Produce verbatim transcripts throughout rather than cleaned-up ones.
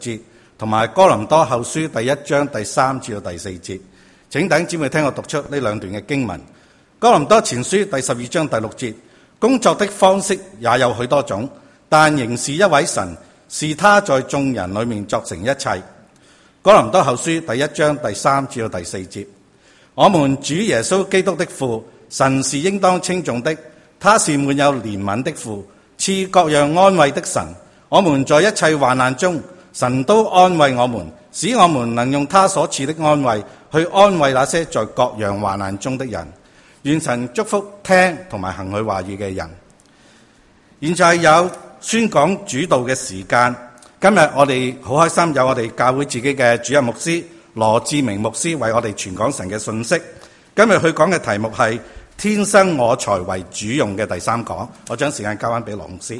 節，同埋哥林多後書第一章第三至到第四節。請弟兄姊妹聽我讀出呢兩段嘅經文。哥林多前書第十二章第六節，工作的方式也有許多種，但仍是一位神，是他在眾人裏面作成一切。哥林多後書第一章第三至到第四節，我們主耶穌基督的父，神是應當稱頌的，他是滿有憐憫的父，賜各樣安慰的神。我們在一切患難中，神都安慰我們，使我們能用他所賜的安慰去安慰那些在各樣患難中的人。願神祝福聽同埋行佢話語嘅人。現在有宣講主道嘅時間。今日我哋好開心，有我哋教會自己嘅主任牧師羅志明牧師為我哋傳講神嘅信息。今日佢講嘅題目係天生我材為主用嘅第三講。我將時間交翻俾羅牧師。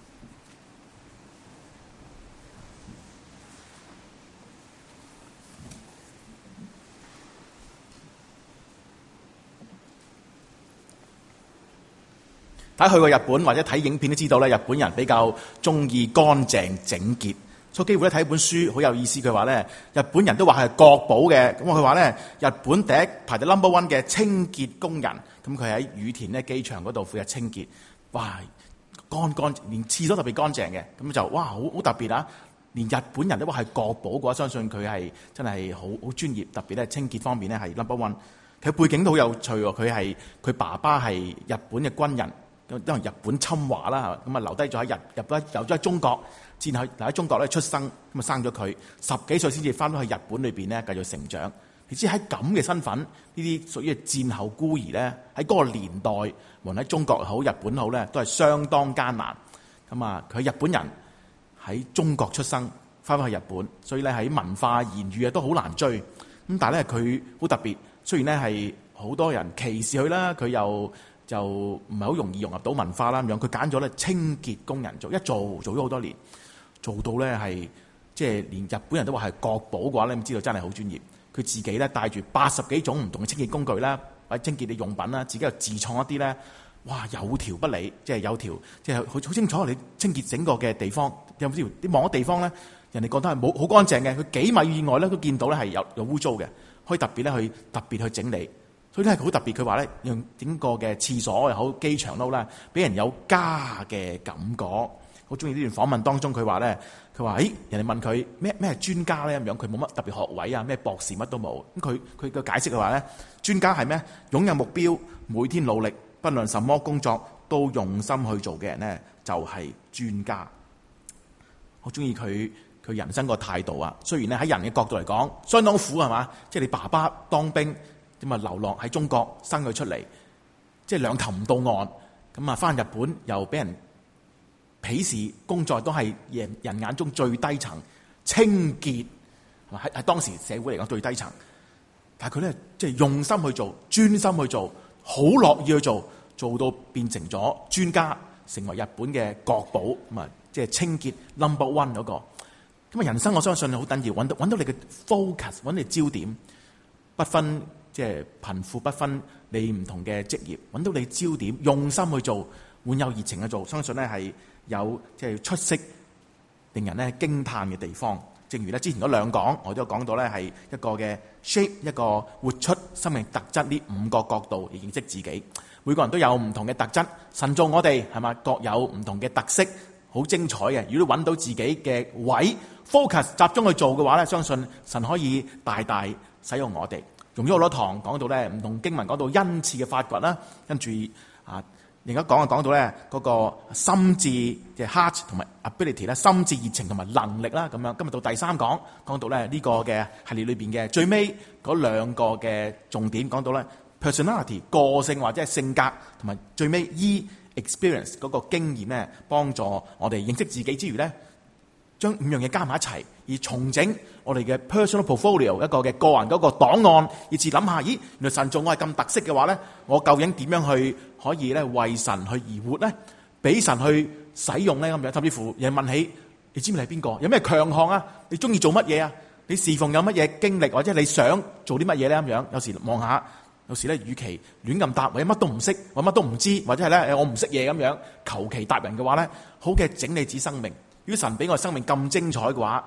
大家去過日本或者睇影片都知道咧，日本人比較中意乾淨整潔，所以機會咧睇一本書好有意思。佢話咧，日本人都話係國寶嘅。咁佢話咧，日本第一排第 number one 嘅清潔工人，咁佢喺羽田咧機場嗰度負責清潔，哇，乾乾連廁所特別乾淨嘅，咁就哇好好特別啊！連日本人都話係國寶嘅話，相信佢係真係好好專業，特別咧清潔方面咧係 number one。佢背景都好有趣喎，佢係佢爸爸係日本嘅軍人。因為日本侵華啦，咁啊留低咗喺日日本，留咗喺中國，戰後留喺中國咧出生，咁啊生咗佢十幾歲先至翻到去日本裏邊咧繼續成長。你知喺咁嘅身份，呢啲屬於戰後孤兒咧，喺嗰個年代，無論喺中國好、日本好咧，都係相當艱難。咁啊，佢係日本人喺中國出生，翻返去日本，所以咧喺文化言語啊都好難追。咁但係咧佢好特別，雖然咧係好多人歧視佢啦，佢又就唔係好容易融入到文化啦咁樣，佢揀咗咧清潔工人做，一做做咗好多年，做到咧係即係連日本人都話係國寶嘅話咧，咁知道真係好專業。佢自己咧帶住八十幾種唔同嘅清潔工具啦，或者清潔嘅用品啦，自己又自創一啲咧，哇有條不紊，即係有條即係好好清楚你清潔整個嘅地方。有冇知你望嗰地方咧，人哋覺得係冇好乾淨嘅，佢幾米以外咧都見到咧係有有污糟嘅，可以特別咧去特別去整理。所以咧好特別，佢話咧用整個嘅廁所又好，機場都好啦，俾人有家嘅感覺。好中意呢段訪問當中，佢話咧，佢話誒人哋問佢咩咩係專家咧咁樣，佢冇乜特別學位啊，咩博士乜都冇。咁佢佢嘅解釋佢話咧，專家係咩？擁有目標，每天努力，不論什麼工作都用心去做嘅人咧，就係專家。好中意佢佢人生個態度啊！雖然咧喺人嘅角度嚟講，相當苦係嘛，即係你爸爸當兵。咁啊，流落喺中國生佢出嚟，即係兩頭唔到岸。咁啊，翻日本又俾人鄙視，工作都係人人眼中最低層，清潔係嘛？喺喺當時社會嚟講最低層。但係佢咧即係用心去做，專心去做，好樂意去做，做到變成咗專家，成為日本嘅國寶。咁啊，即係清潔 number one 嗰個。咁啊，人生我相信好緊要，揾到揾到你嘅 focus，揾你焦點，不分。即係貧富不分，你唔同嘅職業，揾到你焦點，用心去做，滿有熱情去做，相信咧係有即係出色，令人咧驚歎嘅地方。正如咧之前嗰兩講，我都有講到咧係一個嘅 shape， 一個活出生命特質呢五個角度嚟認識自己。每個人都有唔同嘅特質，神造我哋係咪各有唔同嘅特色，好精彩嘅。如果揾到自己嘅位 focus 集中去做嘅話咧，相信神可以大大使用我哋。用咗好多堂講到咧，唔同經文講到恩賜嘅發掘啦，跟住啊，而家講啊講到咧嗰個心智嘅 heart 同埋 ability 咧，心智熱情同埋能力啦，咁樣今日到第三講講到咧呢個嘅系列裏邊嘅最尾嗰兩個嘅重點，講到咧 personality 個性或者係性格，同埋最尾 E experience 嗰個經驗咧，幫助我哋認識自己之餘咧，將五樣嘢加埋一齊，而重整我哋嘅 personal portfolio 一個嘅個人嗰個檔案，以至諗下，咦，原來神造我係咁特色嘅話咧，我究竟點樣去可以咧為神去而活咧？俾神去使用咧咁樣，甚至乎人問起，你知唔知你係邊個？有咩強項啊？你中意做乜嘢啊？你侍奉有乜嘢經歷，或者你想做啲乜嘢咧咁樣？有時望下，有時咧，與其亂咁答，或者乜都唔識，或者乜都唔知，或者係咧，我唔識嘢咁樣，求其答人嘅話咧，好嘅整理自己生命。如果神俾我生命咁精彩嘅話，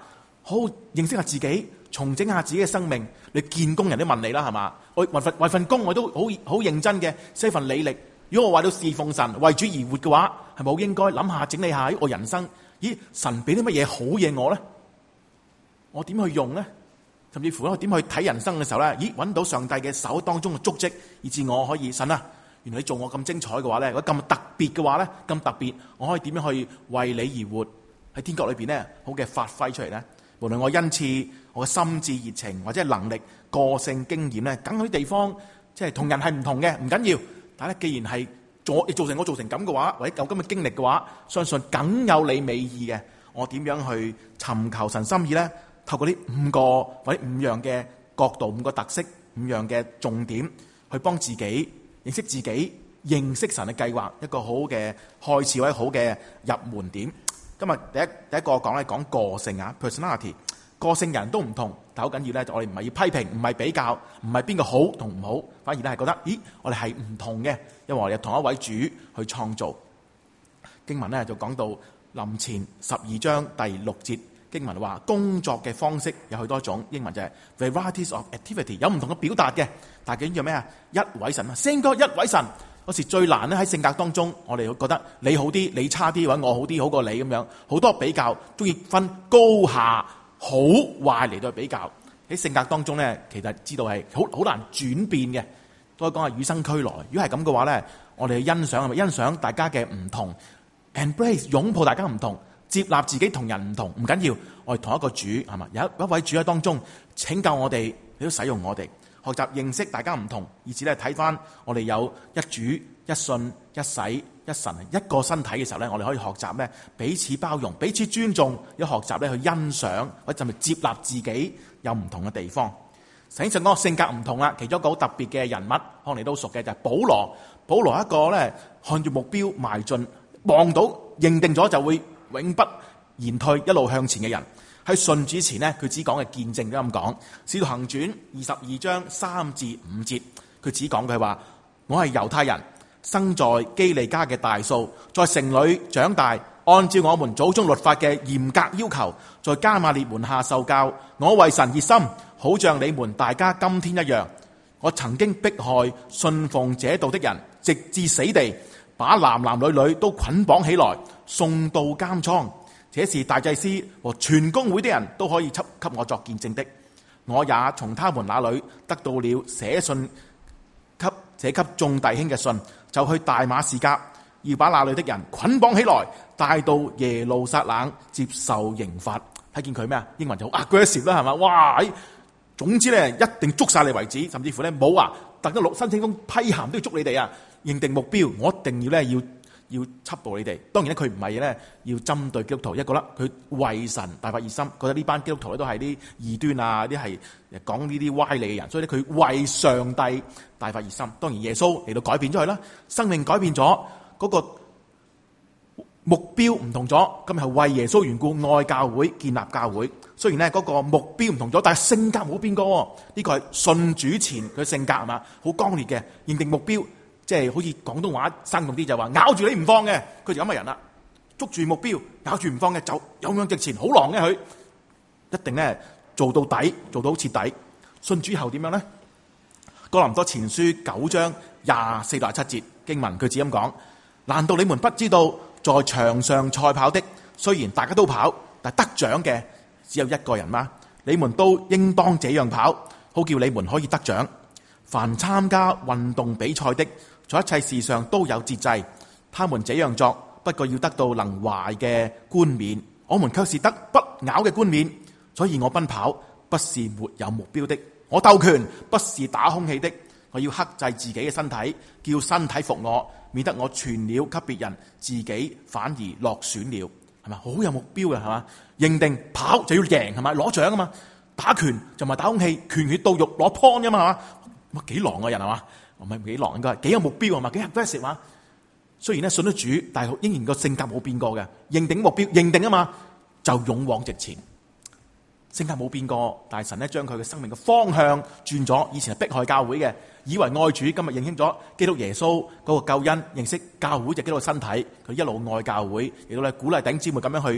好認識下自己，重整下自己嘅生命。你見工人都問你啦，係嘛？我為份為份工我都好好認真嘅，寫份履歷。如果我為到侍奉神、為主而活嘅話，係咪好應該諗下整理下我人生？咦，神俾啲乜嘢好嘢我咧？我點去用咧？甚至乎我點去睇人生嘅時候咧？咦，揾到上帝嘅手當中嘅足跡，以致我可以神啊！原來你做我咁精彩嘅話咧，如果咁特別嘅話咧，咁特別，我可以點樣去為你而活？喺天國裏邊咧，好嘅發揮出嚟咧。無論我恩賜、我嘅心智熱情或者係能力、個性、經驗咧，梗有啲地方即係同人係唔同嘅，唔緊要。但係既然係做，造成我做成咁嘅話，或者有咁嘅經歷嘅話，相信梗有你美意嘅。我點樣去尋求神心意咧？透過呢五個或者五樣嘅角度、五個特色、五樣嘅重點，去幫自己認識自己、認識神嘅計劃，一個好嘅開始或者好嘅入門點。今日第一第一個講咧，講個性啊 ，personality， 個性人都唔同，但好緊要咧，我哋唔係要批評，唔係比較，唔係邊個好同唔好，反而咧係覺得，咦，我哋係唔同嘅，因為我哋有同一位主去創造。經文咧就講到林前十二章第六節，經文話工作嘅方式有許多種，英文就係 varieties of activity， 有唔同嘅表達嘅，但係究竟叫咩啊？一位神啊，聖哥一位神。嗰時最難咧喺性格當中，我哋會覺得你好啲，你差啲，或者我好啲好過你咁樣，好多比較，中意分高下、好壞嚟到比較。喺性格當中咧，其實知道係好好難轉變嘅。都可以講係與生俱來。如果係咁嘅話咧，我哋去欣賞係咪欣賞大家嘅唔同 ，embrace 擁抱大家唔同，接納自己同人唔同，唔緊要。我哋同一個主係嘛，有一一位主喺當中拯救我哋，亦都使用我哋。學習認識大家唔同，以至咧睇翻我哋有一主、一信、一洗、一神一個身體嘅時候咧，我哋可以學習咧彼此包容、彼此尊重，要學習咧去欣賞或者甚至接納自己有唔同嘅地方。聖經講個性格唔同啦，其中一個好特別嘅人物，可能你都熟嘅就係保羅。保羅一個咧看住目標邁進，望到認定咗就會永不言退，一路向前嘅人。喺信主前呢，佢只講嘅見證都咁講。《使徒行傳》二十二章三至五節，佢只講佢話：我係猶太人，生在基利家嘅大數，在城裏長大，按照我們祖宗律法嘅嚴格要求，在加瑪列門下受教。我為神熱心，好像你們大家今天一樣。我曾經迫害信奉這道的人，直至死地，把男男女女都捆綁起來，送到監倉。這是大祭司和全公會的人都可以給我作見證的。我也從他們那裏得到了寫信給這給眾弟兄嘅信，就去大馬士革，要把那裏的人捆綁起來，帶到耶路撒冷接受刑罰。睇見佢咩啊？英文就好 aggressive 啦，係嘛？哇！總之咧，一定捉晒你為止，甚至乎咧冇話特登錄申請封批函都要捉你哋啊！認定目標，我一定要咧要。要緝捕你哋，當然咧佢唔係咧要針對基督徒，一個啦，佢為神大發熱心，覺得呢班基督徒咧都係啲異端啊，啲係講呢啲歪理嘅人，所以咧佢為上帝大發熱心。當然耶穌嚟到改變咗佢啦，生命改變咗，嗰個目標唔同咗，今日係為耶穌緣故愛教會、建立教會。雖然咧嗰個目標唔同咗，但係性格冇變過。呢個係信主前佢性格係嘛，好剛烈嘅，認定目標。即係好似廣東話生動啲就話咬住你唔放嘅，佢就咁嘅人啦。捉住目標，咬住唔放嘅，就勇往直前，好狼嘅佢，一定咧做到底，做到徹底。信主後點樣咧？哥林多前書九章廿四到廿七節經文，佢只咁講：難道你們不知道，在場上賽跑的，雖然大家都跑，但得獎嘅只有一個人嗎？你們都應當這樣跑，好叫你們可以得獎。凡參加運動比賽的，在一切事上都有節制，他們這樣作，不過要得到能懷嘅冠冕，我們卻是得不朽嘅冠冕。所以我奔跑不是沒有目標的，我鬥拳不是打空氣的，我要克制自己嘅身體，叫身體服我，免得我傳了給別人，自己反而落選了。係咪好有目標嘅？係嘛，認定跑就要贏，係咪攞獎啊嘛？打拳就唔係打空氣，拳血到肉攞 point 啊嘛，係嘛？乜幾狼嘅人係嘛？唔係幾狼，應該係幾有目標係嘛？幾 aggressive 嘛？雖然咧信得主，但係仍然個性格冇變過嘅。認定目標，認定啊嘛，就勇往直前。性格冇變過，但係神咧將佢嘅生命嘅方向轉咗。以前係迫害教會嘅，以為愛主，今日認清咗基督耶穌嗰個救恩，認識教會就基督嘅身體。佢一路愛教會，亦都咧鼓勵弟兄姊妹咁樣去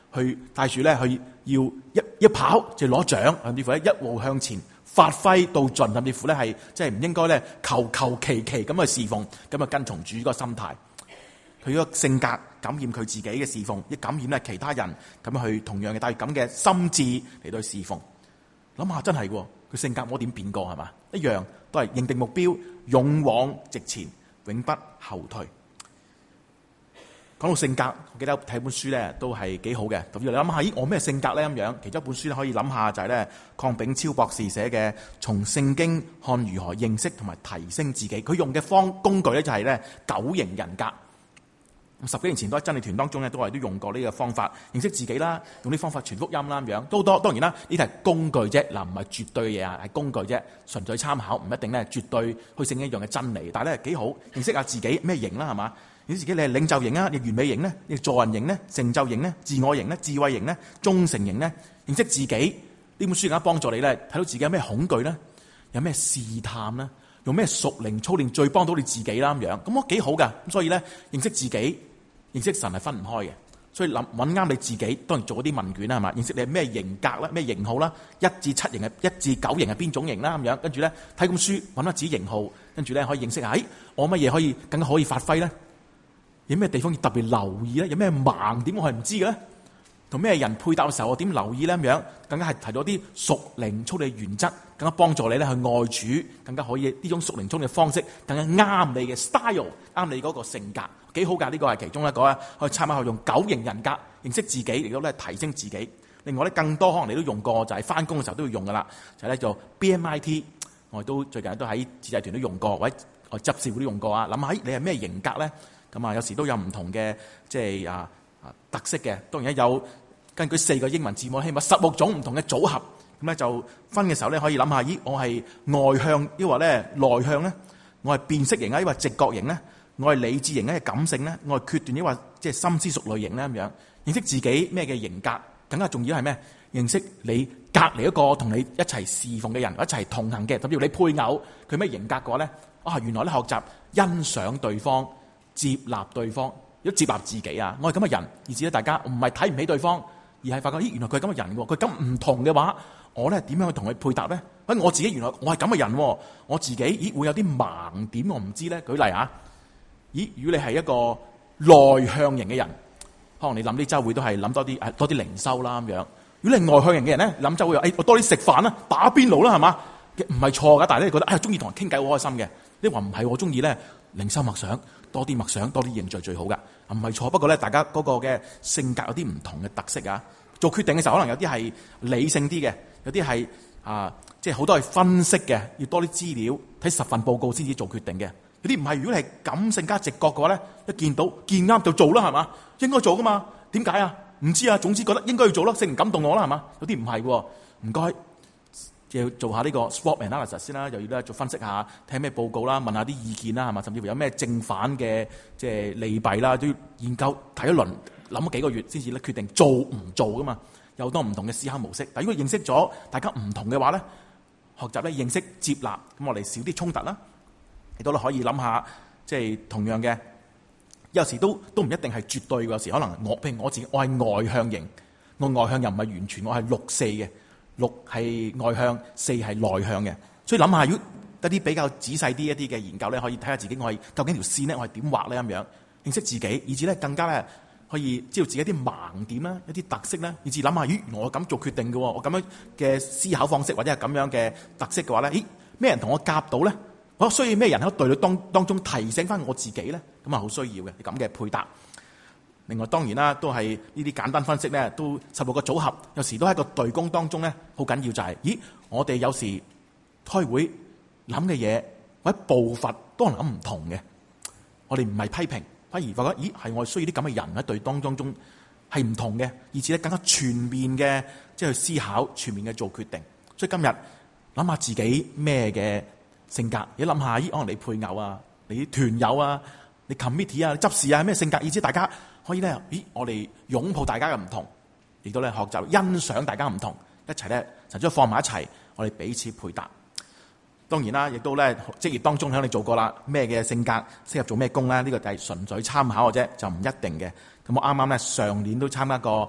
去帶住咧去要一一跑就攞獎，甚至乎咧一路向前發揮到盡，甚至乎咧係即係唔應該咧求求其其咁去侍奉，咁啊跟從主嗰個心態。佢個性格感染佢自己嘅侍奉，亦感染咧其他人咁樣去同樣嘅帶住咁嘅心志嚟到去侍奉。諗下真係喎，佢性格冇點變過係嘛？一樣都係認定目標，勇往直前，永不後退。講到性格，我記得睇本書咧都係幾好嘅。咁你諗下，咦我咩性格咧咁樣？其中一本書咧可以諗下就係咧鄺炳超博士寫嘅《從聖經看如何認識同埋提升自己》。佢用嘅方工具咧就係咧九型人格。十幾年前都喺真理團當中咧，都係都用過呢個方法認識自己啦，用啲方法傳福音啦咁樣，都多當然啦，呢啲係工具啫，嗱唔係絕對嘅嘢啊，係工具啫，純粹參考，唔一定咧絕對去聖經一樣嘅真理。但係咧幾好認識下自己咩型啦，係嘛？認識自己你係領袖型啊，你完美型咧，你助人型咧，成就型咧，自我型咧，智慧型咧，忠誠型咧，認識自己呢本書更加幫助你咧睇到自己有咩恐懼咧，有咩試探咧，用咩屬靈操練最幫到你自己啦咁樣，咁我幾好噶。咁所以咧認識自己。認識神係分唔開嘅，所以諗揾啱你自己，當然做嗰啲問卷啦，係嘛？認識你係咩型格啦，咩型號啦，一至七型係一至九型係邊種型啦咁樣，跟住咧睇本書揾下自己型號，跟住咧可以認識下，誒我乜嘢可以更加可以發揮咧？有咩地方要特別留意咧？有咩盲點我係唔知嘅咧？同咩人配搭嘅時候我點留意咧？咁樣更加係提到啲屬靈操練原則，更加幫助你咧去愛主，更加可以呢種屬靈操練嘅方式更加啱你嘅 style， 啱你嗰個性格。幾好㗎，呢個係其中一個啊，可以參考用九型人格認識自己，嚟到咧提升自己。另外咧，更多可能你都用過，就係翻工嘅時候都要用噶啦，就係咧做 B M I T， 我哋都最近都喺自製團都用過，或者我執事會都用過啊。諗下，你係咩型格咧？咁啊，有時都有唔同嘅即係啊啊特色嘅。當然有根據四個英文字母，起碼十六種唔同嘅組合。咁咧就分嘅時候咧，可以諗下，咦，我係外向抑或咧內向咧？我係辨識型啊，抑或直覺型咧？我係理智型咧，係感性咧；我係決斷，抑或即係深思熟慮型咧咁樣。認識自己咩嘅型格，更加重要係咩？認識你隔離一個同你一齊侍奉嘅人，一齊同行嘅，甚至乎你配偶佢咩型格嘅話咧，啊原來咧學習欣賞對方、接納對方，亦都接納自己啊！我係咁嘅人，以至咧大家唔係睇唔起對方，而係發覺咦原來佢係咁嘅人喎，佢咁唔同嘅話，我咧點樣去同佢配搭咧？咁我自己原來我係咁嘅人喎，我自己咦會有啲盲點我唔知咧。舉例啊！咦，如果你係一個內向型嘅人，可能你諗啲週會都係諗多啲誒多啲靈修啦咁樣。如果你係外向型嘅人咧，諗週會誒我多啲食飯啦、打邊爐啦係嘛？唔係錯㗎，但係咧你覺得誒中意同人傾偈好開心嘅。你話唔係我中意咧靈修默想，多啲默想，多啲認罪最好㗎。唔係錯，不過咧大家嗰個嘅性格有啲唔同嘅特色啊。做決定嘅時候可能有啲係理性啲嘅，有啲係啊即係好多係分析嘅，要多啲資料睇十份報告先至做決定嘅。有啲唔係，如果你係感性加直覺嘅話咧，一見到見啱就做啦，係嘛？應該做噶嘛？點解啊？唔知啊，總之覺得應該要做咯，聖靈感動我啦，係嘛？有啲唔係喎，唔該，要做下呢個 SWOT analysis 先啦，又要咧做分析下，睇下咩報告啦，問下啲意見啦，係嘛？甚至乎有咩正反嘅即係利弊啦，都要研究睇一輪，諗咗幾個月先至咧決定做唔做噶嘛？有好多唔同嘅思考模式。但如果認識咗大家唔同嘅話咧，學習咧認識接納，咁我哋少啲衝突啦。亦都可以諗下，即係同樣嘅，有時都都唔一定係絕對嘅。有時可能我譬如我自己，我係外向型，我外向又唔係完全，我係六四嘅，六係外向，四係內向嘅。所以諗下，如果一啲比較仔細啲一啲嘅研究咧，可以睇下自己我係究竟條線咧，我係點畫咧咁樣，認識自己，以至咧更加咧可以知道自己一啲盲點啦，一啲特色啦，以至諗下，咦，我咁做決定嘅，我咁樣嘅思考方式或者係咁樣嘅特色嘅話咧，咦，咩人同我夾到咧？我需要咩人喺隊裏當當中提醒翻我自己咧？咁啊好需要嘅咁嘅配搭。另外當然啦，都係呢啲簡單分析咧，都十六個組合，有時都喺個隊工當中咧，好緊要就係、是，咦，我哋有時開會諗嘅嘢或者步伐都可能諗唔同嘅。我哋唔係批評，反而發覺，咦，係我需要啲咁嘅人喺隊當當中係唔同嘅，以至咧更加全面嘅即係去思考，全面嘅做決定。所以今日諗下自己咩嘅性格，你諗下，咦，可能你配偶啊，你團友啊，你 committee 啊，你執事啊，咩性格，以至大家可以咧，咦，我哋擁抱大家嘅唔同，亦都咧學習欣賞大家唔同，一齊咧神將放埋一齊，我哋彼此配搭。當然啦，亦都咧職業當中響你做過啦，咩嘅性格適合做咩工咧？呢、這個就係純粹參考嘅啫，就唔一定嘅。咁我啱啱咧上年都參加過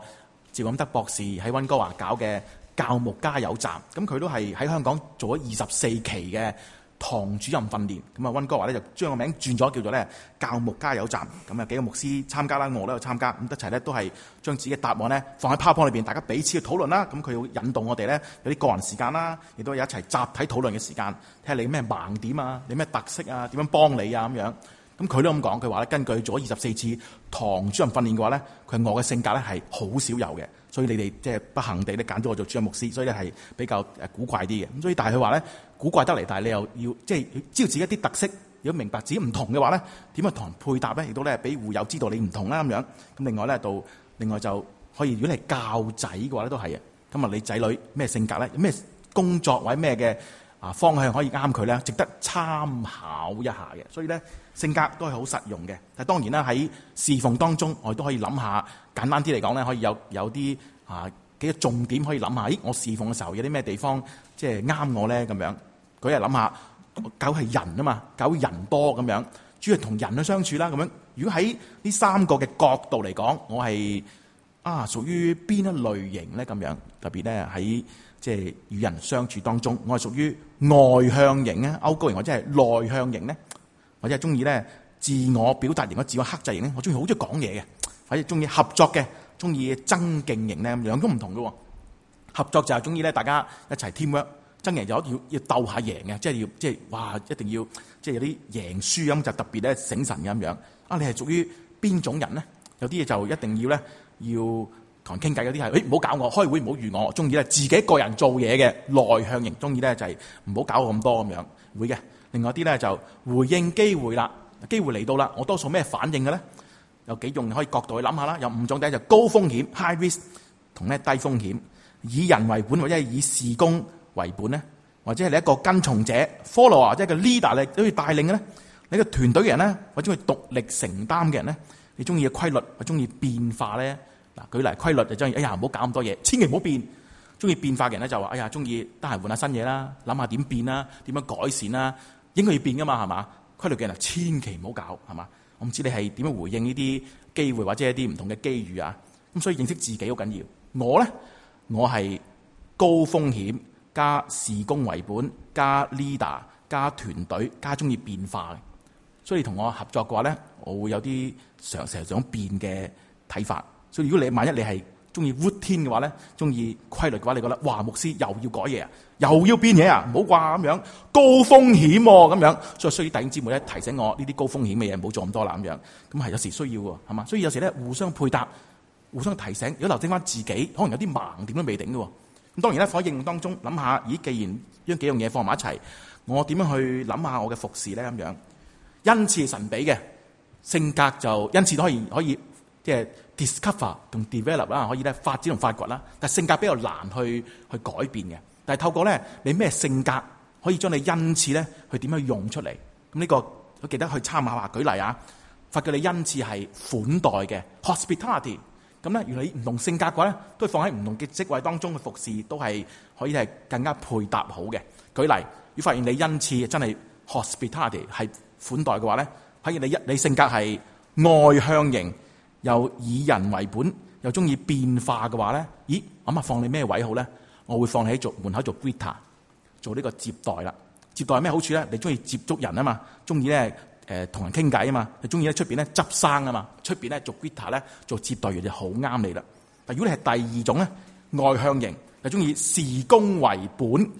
趙錦德博士喺溫哥華搞嘅教牧加油站，咁佢都係喺香港做咗二十四期嘅堂主任訓練，咁啊溫哥華咧就將個名轉咗叫做咧教牧加油站，咁啊幾個牧師參加啦，我都有參加，咁一齊咧都係將自己嘅答案咧放喺 PowerPoint 裏邊，大家彼此去討論啦。咁佢要引導我哋咧有啲個人時間啦，亦都有一齊集體討論嘅時間，睇下你咩盲點啊，你咩特色啊，點樣幫你啊咁樣。咁佢都咁講，佢話咧根據做咗二十四次堂主任訓練嘅話咧，佢我嘅性格咧係好少有嘅，所以你哋即係不幸地咧揀咗我做主任牧師，所以咧係比較誒古怪啲嘅。咁所以但係佢話咧古怪得嚟，但係你又要即係知道自己一啲特色，如果明白自己唔同嘅話咧，點樣同人配搭咧，亦都咧俾會友知道你唔同啦咁樣。咁另外咧到另外就可以，如果你係教仔嘅話咧都係啊。咁啊你仔女咩性格咧，有咩工作或者咩嘅啊方向可以啱佢咧，值得參考一下嘅。所以咧性格都係好實用嘅。但係當然啦，喺侍奉當中，我哋都可以諗下，簡單啲嚟講咧，可以有有啲啊幾個重點可以諗下。咦，我侍奉嘅時候有啲咩地方即係啱我咧咁樣？佢係諗下，教係人啊嘛，教人多咁樣，主要係同人去相處啦咁樣。如果喺呢三個嘅角度嚟講，我係啊屬於邊一類型咧咁樣？特別咧喺即係與人相處當中，我係屬於外向型咧、歐高型或者係內向型咧，或者係中意咧自我表達型或者自我克制型咧。我中意好中意講嘢嘅，或者中意合作嘅，中意增勁型咧，咁樣都唔同嘅。合作就係中意咧大家一齊 teamwork， 增勁就要要鬥下贏嘅，即係要即係哇一定要即係有啲贏輸咁就特別咧醒神咁樣。啊，你係屬於邊種人咧？有啲嘢就一定要咧要同人傾偈，有啲係誒唔好搞我，開會唔好預我，中意咧自己一個人做嘢嘅內向型，中意咧就係唔好搞我咁多咁樣會嘅。另外啲咧就回應機會啦，機會嚟到啦，我多數咩反應嘅咧？有幾種可以角度去諗下啦。有五種，第一就高風險 high risk 同咧低風險，以人為本或者係以事工為本咧，或者係你一個跟從者 follower 或者一個 leader 嚟都要帶領嘅咧。你個團隊嘅人咧，或者係獨力承擔嘅人咧，你中意嘅規律或中意變化咧？嗱，舉例規律就中意，哎呀唔好搞咁多嘢，千祈唔好變。中意變化嘅人咧就話，哎呀中意得閒換下新嘢啦，諗下點變啦，點樣改善啦，應該要變噶嘛，係嘛？規律嘅人千祈唔好搞，係嘛？我唔知你係點樣回應呢啲機會或者一啲唔同嘅機遇啊。咁所以認識自己好緊要。我咧，我係高風險加事工為本加 leader 加團隊加中意變化嘅。所以同我合作嘅話咧，我會有啲常成日想變嘅睇法。所以如果你萬一你係中意 routine 嘅話咧，中意規律嘅話，你覺得哇牧師又要改嘢啊，又要變嘢啊，唔好啩咁樣高風險咁樣，所以需要弟兄姊妹咧提醒我呢啲高風險嘅嘢唔好做咁多啦咁樣。咁係有時需要喎，係嘛？所以有時咧互相配搭、互相提醒，如果留精翻自己，可能有啲盲點都未定嘅。咁當然咧，喺應用當中諗下，咦，既然將幾樣嘢放埋一齊，我點樣去諗下我嘅服侍咧咁樣？恩賜神俾嘅性格就恩賜都可以可以即係 discover 同 develop 啦，可以咧發展同發掘啦。但係性格比較難去去改變嘅。但係透過咧你咩性格可以將你恩賜咧去點樣用出嚟？咁呢個我記得去參考下。舉例啊，發覺你恩賜係款待嘅 hospitality。咁咧，原來你唔同性格嘅話咧，都放喺唔同嘅職位當中嘅服侍，都係可以係更加配搭好嘅。舉例，要發現你恩賜真係 hospitality 係款待嘅話咧，發現你一你性格係外向型，又以人為本，又中意變化嘅話咧，咦，咁啊放你咩位好咧？我會放你喺做門口做 greeter， 做呢個接待啦。接待有咩好處咧？你中意接觸人啊嘛，中意咧誒同人傾偈啊嘛，你中意喺出邊咧執生啊嘛，出邊咧做 greeter 咧做接待員就好啱你啦。但如果你係第二種咧，外向型，又中意事工為本，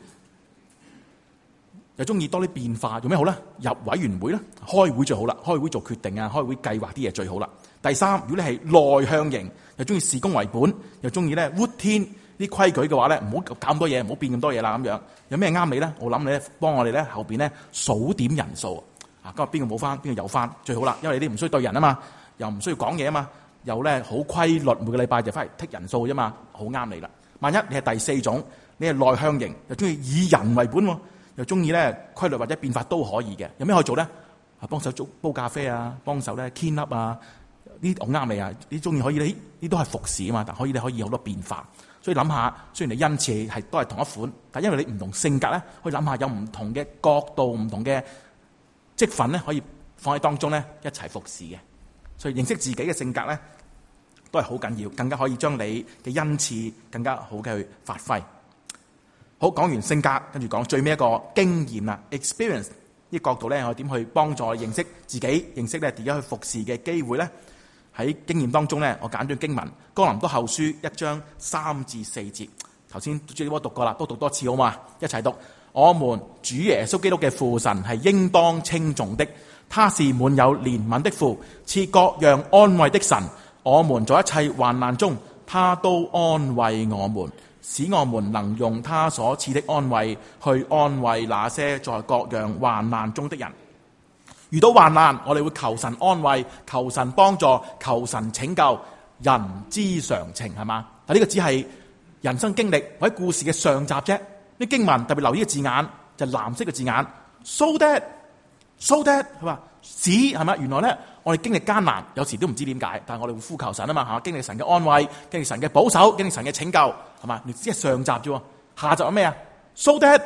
又中意多啲變化，做咩好咧？入委員會啦，開會最好啦，開會做決定啊，開會計劃啲嘢最好啦。第三，如果你係內向型，又中意事工為本，又中意咧 routine 啲規矩嘅話咧，唔好搞咁多嘢，唔好變咁多嘢啦咁樣。有咩啱你咧？我諗你咧幫我哋咧後邊咧數點人數啊，今日邊個冇翻，邊個有翻最好啦。因為你啲唔需要對人啊嘛，又唔需要講嘢啊嘛，又咧好規律，每個禮拜就翻嚟剔人數啫嘛，好啱你啦。萬一你係第四種，你係內向型，又中意以人為本，又中意咧規律或者變化都可以嘅。有咩可以做咧？啊，幫手做煲咖啡啊，幫手咧 clean up 啊。呢啲好啱你啊！呢中意可以呢呢都係服侍啊嘛，但可以你可以有好多變化。所以諗下，雖然你恩賜係都係同一款，但因為你唔同性格咧，可以諗下有唔同嘅角度、唔同嘅職份咧，可以放喺當中咧一齊服侍嘅。所以認識自己嘅性格咧， 都係好緊要，更加可以將你嘅恩賜更加好嘅去發揮。好，講完性格，跟住講最尾一個經驗啦 ，experience 呢個角度咧，我點去幫助認識自己，認識咧點樣去服侍嘅機會咧？喺經驗當中咧，我揀咗經文《哥林多後書》一章三至四節。頭先最多讀過啦，都讀多次好嘛？一齊讀。我們主耶穌基督嘅父神係應當稱頌的，他是滿有憐憫的父，賜各樣安慰的神。我們在一切患難中，他都安慰我們，使我們能用他所賜的安慰去安慰那些在各樣患難中的人。遇到患難，我哋會求神安慰、求神幫助、求神拯救，人之常情係嘛？但呢個只係人生經歷或者故事嘅上集啫。啲經文特別留意嘅字眼就係、藍色嘅字眼 ，so that so that 係嘛？使係嘛？原來咧我哋經歷艱難，有時都唔知點解，但係我哋會呼求神啊嘛嚇，經歷神嘅安慰，經歷神嘅保守，經歷神嘅拯救係嘛？你只係上集啫喎，下集係咩啊 ？so that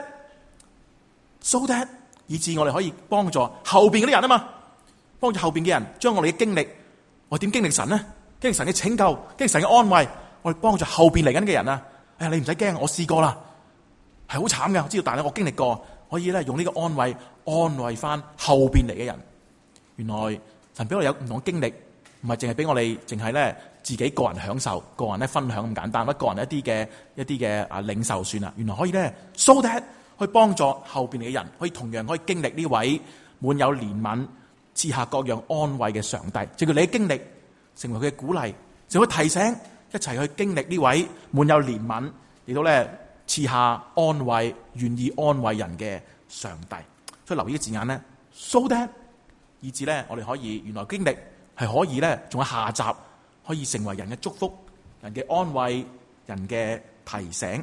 so that 以致我哋可以幫助後邊嗰啲人啊嘛，幫助後邊嘅人將我哋嘅經歷，我點經歷神呢？經歷神嘅拯救，經歷神嘅安慰，我哋幫助後邊嚟緊嘅人啊！哎呀，你唔使驚，我試過啦。係好慘嘅，我知道，但係我經歷過，可以咧用呢個安慰安慰翻後邊嚟嘅人。原來神俾我哋有唔同嘅經歷，唔係淨係俾我哋淨係咧自己個人享受、個人咧分享咁簡單，或者個人一啲嘅一啲嘅啊領受算啦。原來可以咧 so that 去幫助後邊嚟嘅人，可以同樣可以經歷呢位滿有憐憫、賜下各樣安慰嘅上帝。就叫你嘅經歷成為佢嘅鼓勵，就會提醒一齊去經歷呢位滿有憐憫，亦都咧。賜下安慰，願意安慰人嘅上帝，所以留意啲字眼咧 so that 以至咧，我哋可以原來經歷係可以咧，仲有下集可以成為人嘅祝福、人嘅安慰、人嘅提醒。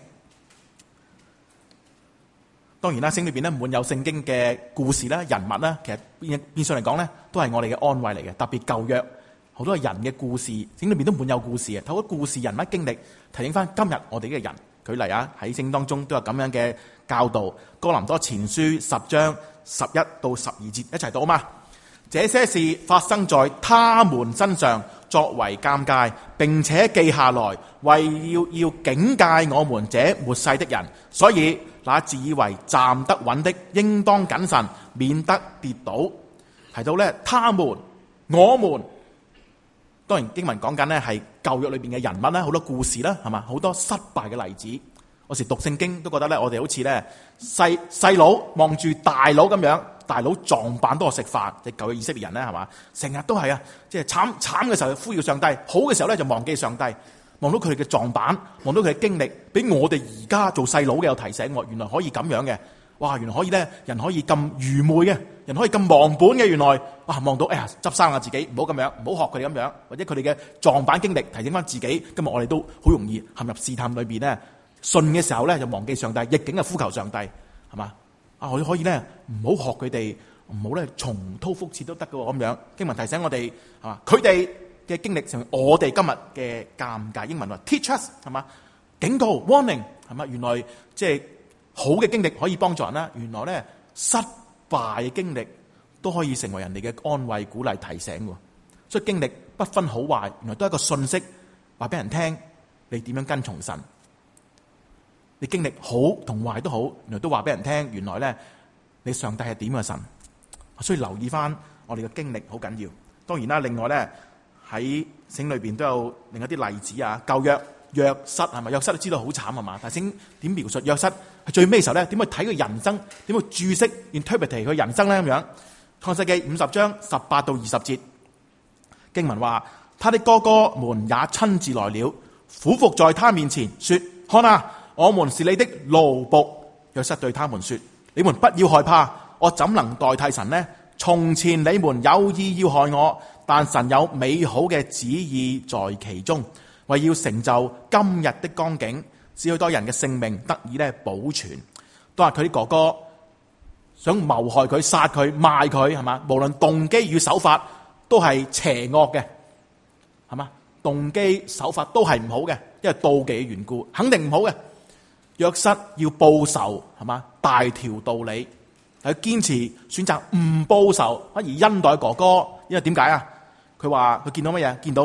當然啦，聖經裏邊咧滿有聖經嘅故事啦、人物啦，其實變變相嚟講咧，都係我哋嘅安慰嚟嘅。特別舊約好多係人嘅故事，聖經裏邊都滿有故事嘅。透過故事、人物經歷，提醒翻今日我哋嘅人。舉例啊，喺聖經當中都有咁樣嘅教導。哥林多前書十章十一到十二節一齊讀啊嘛。這些事發生在他們身上，作為鑑戒，並且記下來，為要要警戒我們這末世的人。所以那自以為站得穩的，應當謹慎，免得跌倒。提到咧，他們、我們。當然經文講緊咧係舊約裏邊嘅人物啦，好多故事啦，係嘛，好多失敗嘅例子。有時讀聖經都覺得咧，我哋好似咧細細佬望住大佬咁樣，大佬撞板多食飯。即係舊約以色列人咧，係嘛，成日都係啊，即係慘慘嘅時候就呼叫上帝，好嘅時候咧就忘記上帝。望到佢哋嘅撞板，望到佢嘅經歷，俾我哋而家做細佬嘅有提醒我，原來可以咁樣嘅。哇！原來可以咧，人可以咁愚昧嘅，人可以咁忘本嘅。原來哇，望到哎呀，執生啊自己，唔好咁樣，唔好學佢哋咁樣，或者佢哋嘅撞板經歷提醒翻自己。今日我哋都好容易陷入試探裏邊咧，信嘅時候咧就忘記上帝，逆境嘅呼求上帝，係嘛？啊，我哋可以咧唔好學佢哋，唔好咧重蹈覆轍都得嘅喎。咁樣經文提醒我哋係嘛？佢哋嘅經歷成為我哋今日嘅鑑戒。英文話 teach us 係嘛？警告 warning 係嘛？原來即係。好嘅經歷可以幫助人啦，原來咧失敗嘅經歷都可以成為人哋嘅安慰、鼓勵、提醒喎。所以經歷不分好壞，原來都係一個信息，話俾人聽你點樣跟從神。你經歷好同壞都好，原來都話俾人聽，原來咧你上帝係點嘅神。所以留意翻我哋嘅經歷好緊要。當然啦，另外咧喺聖經裏邊都有另一啲例子啊，舊約。約瑟係咪？約瑟都知道好慘係嘛？但係先點描述約瑟係最尾嘅時候咧？點去睇佢人生？點去注釋 interpret 佢人生咧？咁樣創世記五十章十八到二十節經文話：他的哥哥們也親自來了，俯伏在他面前說：看啊，我們是你的奴僕。約瑟對他們說：你們不要害怕，我怎能代替神呢？從前你們有意要害我，但神有美好嘅旨意在其中。為要成就今日的光景，使許多人嘅性命得以咧保存。當日佢啲哥哥想謀害佢、殺佢、賣佢，係嘛？無論動機與手法都係邪惡嘅，係嘛？動機手法都係唔好嘅，因為妒忌嘅緣故，肯定唔好嘅。約瑟要報仇，係嘛？大條道理，係堅持選擇唔報仇，反而恩待哥哥。因為點解啊？佢話佢見到乜嘢？見到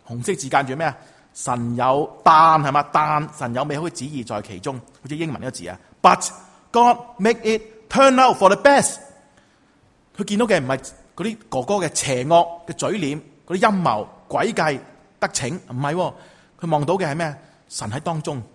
紅色字間住咩啊？神有但係嘛？但神有美好嘅旨意在其中，好似英文呢個字啊。But God make it turn out for the best。佢見到嘅唔係嗰啲哥哥嘅邪惡嘅嘴臉，嗰啲陰謀詭計得逞，唔係、哦，佢望到嘅係咩？神喺當中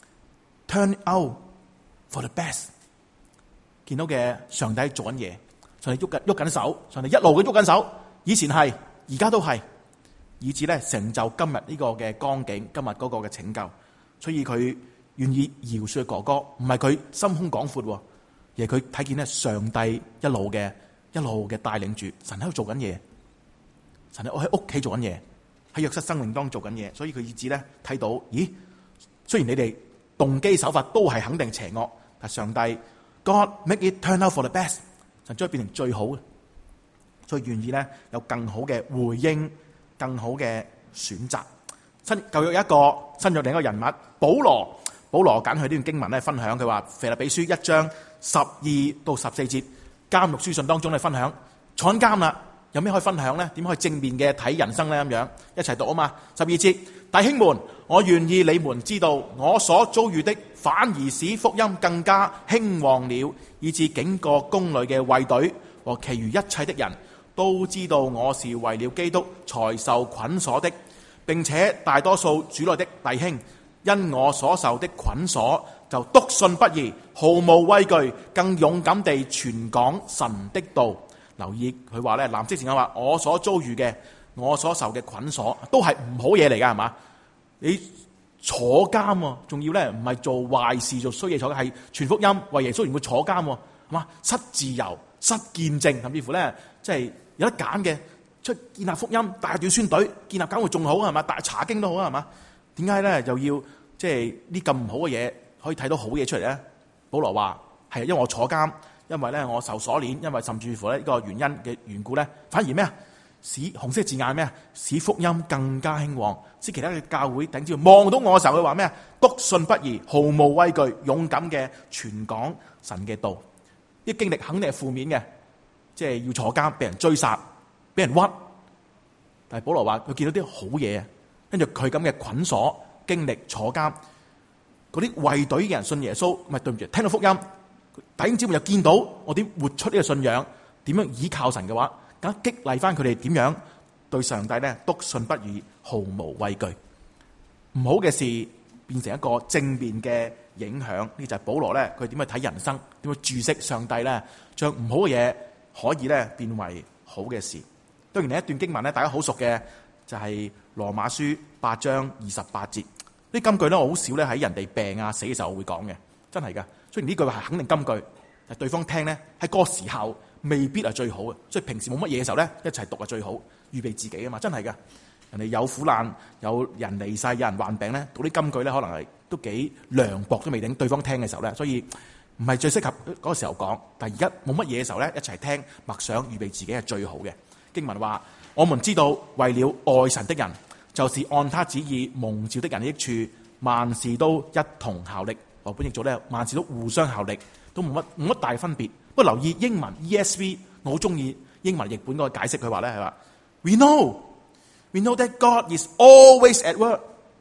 turn out for the best。見到嘅上帝做緊嘢，上帝喐緊喐緊手，上帝一路嘅喐緊手，以前係，而家都係，以至咧成就今日呢個嘅光景，今日嗰個嘅拯救。所以佢願意饒恕哥哥，唔係佢心胸廣闊，而係佢睇見咧上帝一路嘅一路嘅帶領住，神喺度做緊嘢，神喺喺屋企做緊嘢，喺約瑟生命當中做緊嘢。所以佢以至咧睇到，咦，雖然你哋動機手法都係肯定邪惡，但上帝 God make it turn out for the best， 神將佢變成最好嘅，所以願意咧有更好嘅回應，更好嘅選擇。新舊約有一個，新約另一個人物保羅，保羅揀佢呢段經文咧分享，佢話腓立比書一章十二到十四節，監獄書信當中咧分享，坐緊監啦，有咩可以分享咧？點可以正面嘅睇人生咧？咁樣一齊讀啊嘛！十二節，弟兄們，我願意你們知道，我所遭遇的反而使福音更加興旺了，以致整個宮裏嘅衛隊和其餘一切的人都知道我是為了基督才受捆鎖的，並且大多數主內的弟兄因我所受的捆鎖就篤信不疑，毫無畏懼，更勇敢地傳講神的道。留意佢話咧，藍色字眼話我所遭遇嘅，我所受嘅捆鎖都係唔好嘢嚟噶，係嘛？你坐監喎，仲要咧唔係做壞事做衰嘢坐，係傳福音為耶穌而會坐監喎，係嘛？失自由、失見證，甚至乎咧即係有得揀嘅，出建立福音帶短宣隊，建立教會仲好係嘛？大查經都好係嘛？點解咧又要即係呢咁唔好嘅嘢可以睇到好嘢出嚟咧？保羅話係因為我坐監。因為咧我受鎖鏈，因為甚至乎咧呢個原因嘅緣故咧，反而咩啊？使紅色字眼咩啊？使福音更加興旺，使其他嘅教會頂住望到我嘅時候，佢話咩啊？篤信不疑，毫無畏懼，勇敢嘅傳講神嘅道。啲經歷肯定係負面嘅，即係要坐監，俾人追殺，俾人屈。但係保羅話佢見到啲好嘢，跟住佢咁嘅捆鎖經歷坐監，嗰啲衛隊嘅人信耶穌，唔係對唔住，聽到福音。弟兄姊妹又見到我點活出呢個信仰，點樣倚靠神嘅話，更加激勵翻佢哋點樣對上帝咧篤信不疑，毫無畏懼。唔好嘅事變成一個正面嘅影響，呢就係保羅咧佢點去睇人生，點去注釋上帝咧將唔好嘅嘢可以咧變為好嘅事。當然另一段經文咧大家好熟嘅就係羅馬書八章二十八節，呢金句咧我好少咧喺人哋病啊死嘅時候會講嘅，真係噶。雖然呢句話係肯定金句，但係對方聽咧喺嗰個時候未必係最好嘅，所以平時冇乜嘢嘅時候咧一齊讀係最好，預備自己啊嘛，真係噶。人哋有苦難，有人離世，有人患病咧，讀啲金句咧可能係都幾涼薄都未定，對方聽嘅時候咧，所以唔係最適合嗰個時候講。但係而家冇乜嘢嘅時候咧，一齊聽默想，預備自己係最好嘅。經文話：我們知道為了愛神的人，就是按他旨意蒙召的人的益處，萬事都一同效力。我本譯做咧，萬事都互相效力，都冇乜冇乜大分別。不過留意英文 E S V， 我好中意英文譯本嗰個解釋，佢話咧係話 We know, we know that God is always at work.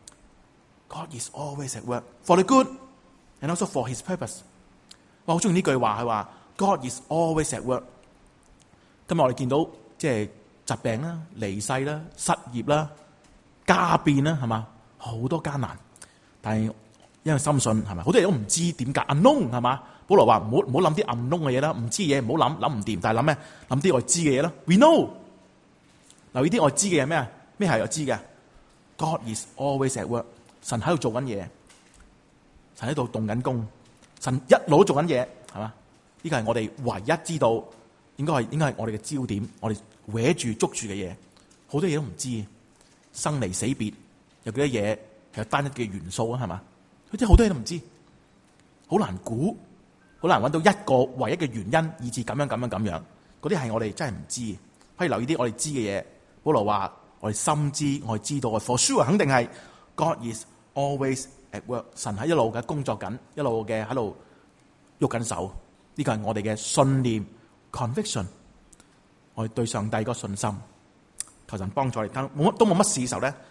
God is always at work for the good and also for His purpose。我好中意呢句話，係話 God is always at work。今日我哋見到即係疾病啦、離世啦、失業啦、家變啦，係嘛，好多艱難，但係。因為深信係咪？好多人都唔知點解 unknown 係嘛？保羅話唔好唔好諗啲 unknown 嘅嘢啦，唔知嘢唔好諗，諗唔掂。但係諗咩？諗啲我知嘅嘢啦。We know， 留意啲我知嘅嘢咩啊？咩係我知嘅 ？God is always at work， 神喺度做緊嘢，神喺度動緊工，神一路都做緊嘢，係嘛？呢個係我哋唯一知道，應該係應該係我哋嘅焦點，我哋搲住捉住嘅嘢，好多嘢都唔知，生離死別有幾多嘢係有單一嘅元素啊？係嘛？佢啲好多嘢都唔知，好難估，好難揾到一個唯一嘅原因，以致咁樣咁樣咁樣。嗰啲係我哋真係唔知，可以留意啲我哋知嘅嘢。保羅話：我哋深知，我哋知道嘅 for sure 肯定係 God is always at work。神喺一路嘅工作緊，一路嘅喺度喐緊手。呢個係我哋嘅信念 conviction， 我哋對上帝個信心。求神幫助你，冇乜都冇乜事嘅時候咧，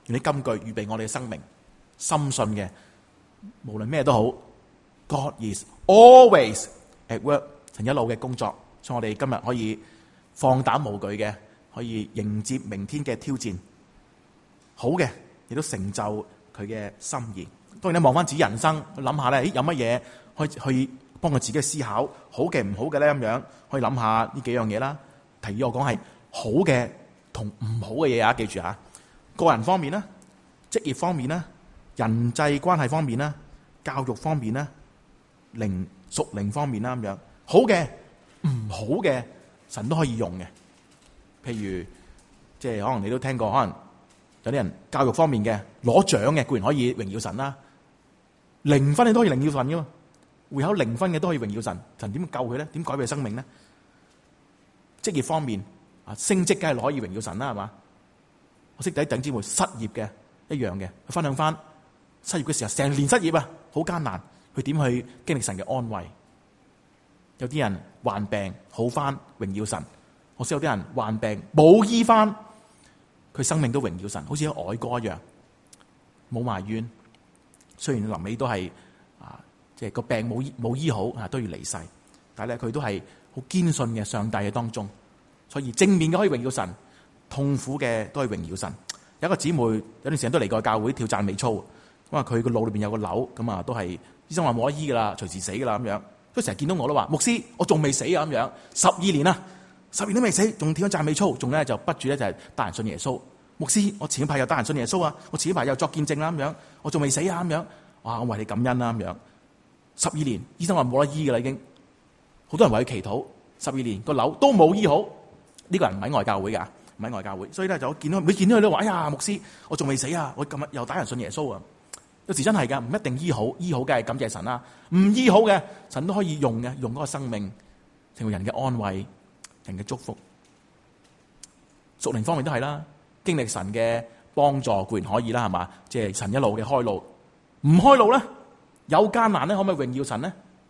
用啲金句預備我哋嘅生命，深信嘅無論咩都好 ，God is always at work， 神一路嘅工作，所以我哋今日可以放膽無懼嘅，可以迎接明天嘅挑戰，好嘅亦都成就佢嘅心意。當然咧，望翻自己人生，諗下咧，咦有乜嘢可以去幫佢自己思考，好嘅唔好嘅咧咁樣，可以諗下呢幾樣嘢啦。提議我講係好嘅同唔好嘅嘢啊，記住啊，個人方面啦，職業方面啦，人際關係方面啦，教育方面啦，靈屬靈方面啦咁樣，好嘅唔好嘅神都可以用嘅。譬如即係可能你都聽過，可能有啲人教育方面嘅攞獎嘅固然可以榮耀神啦，零分你都可以榮耀神噶嘛，會考零分嘅都可以榮耀神，神點救佢咧？點改變佢生命咧？職業方面啊，升職梗係可以榮耀神啦，係嘛？我識弟兄姊妹失業嘅一樣嘅，分享翻失業嘅時候，成年失業啊，好艱難，佢點去經歷神嘅安慰？有啲人患病好翻，榮耀神；我識有啲人患病冇醫翻，佢生命都榮耀神，好似個哀歌一樣，冇埋怨。雖然臨尾都係啊，即係個病冇醫冇醫好啊，都要離世，但係咧佢都係好堅信嘅上帝嘅當中，所以正面嘅可以榮耀神，痛苦嘅都係榮耀神。有一個姊妹有段時間都嚟過教會跳讚美操，咁啊佢個腦裏邊有個瘤，咁啊都係醫生話冇得醫噶啦，隨時死噶啦咁樣。都成日見到我都話牧師，我仲未死啊咁樣，十二年啦，十年都未死，仲跳緊讚美操，仲咧就不住咧就係帶人信耶穌。牧師，我前一排又帶人信耶穌啊，我前一排又作見證啦咁樣，我仲未死啊咁樣。哇，我為你感恩啦咁樣。十二年，醫生話冇得醫噶啦已經，好多人為佢祈禱。十二年個瘤都冇醫好，呢、這個人唔喺外教會噶，唔喺外教會，所以咧就見到每見到佢都話：哎呀，牧師，我仲未死啊！我今日又帶人信耶穌啊！有時真係噶，唔一定醫好，醫好嘅係感謝神啦。唔醫好嘅，神都可以用嘅，用嗰個生命成為人嘅安慰、人嘅祝福。屬靈方面都係啦，經歷神嘅幫助固然可以啦，係嘛？即係神一路嘅開路，唔開路咧，有艱難咧，可唔可以榮耀神咧？